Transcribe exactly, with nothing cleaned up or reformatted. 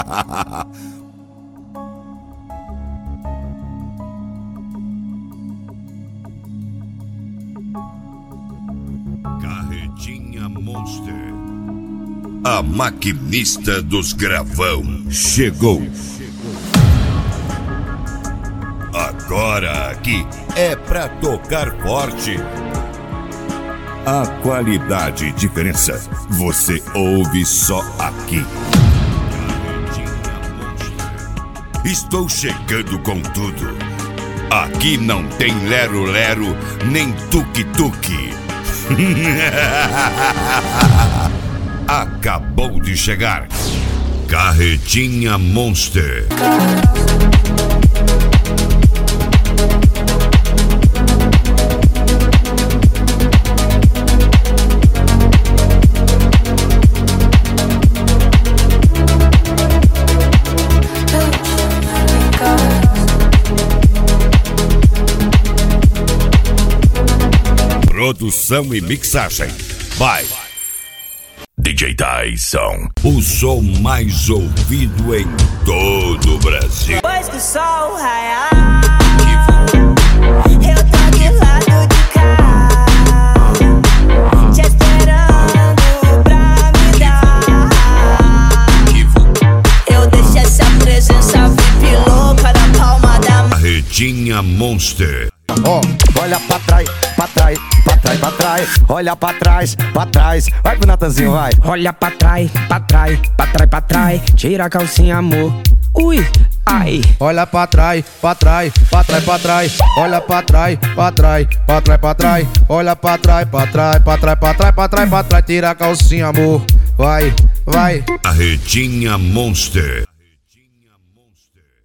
Carretinha Monster, a maquinista dos gravão, chegou. Agora aqui é pra tocar forte. A qualidade e diferença você ouve só aqui. Estou chegando com tudo. Aqui não tem lero-lero, nem tuque-tuque. Acabou de chegar Carretinha Monster. Produção e mixagem by D J Tyson, o som mais ouvido em todo o Brasil. Depois que o sol raiar, eu tô de lado de cá, te esperando pra me dar. Eu deixo essa presença V I P louca na palma da mão. Carretinha Monster. Ó, oh, olha pra trás, pra trás, pra trás, pra trás. Olha pra trás, pra trás. Vai pro Natanzinho, vai. Olha pra trás, pra trás, pra trás, pra trás. Tira a calcinha, amor. Ui, ai. Olha pra trás, pra trás, pra trás, pra trás. Olha pra trás, pra trás, pra trás, pra trás. Olha pra trás, pra trás, pra trás, pra trás, pra trás, pra trás. Tira a calcinha, amor. Vai, vai. Carretinha Monster.